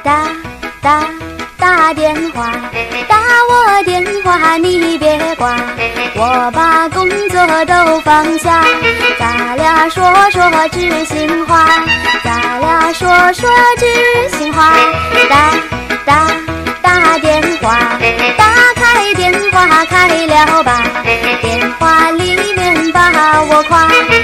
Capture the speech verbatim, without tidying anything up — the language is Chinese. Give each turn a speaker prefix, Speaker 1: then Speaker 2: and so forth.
Speaker 1: 打打打电话，打我电话你别挂，我把工作都放下，咱俩说说知心话，咱俩说说知心话。打打打电话，打开电话开了吧，电话里面把我夸。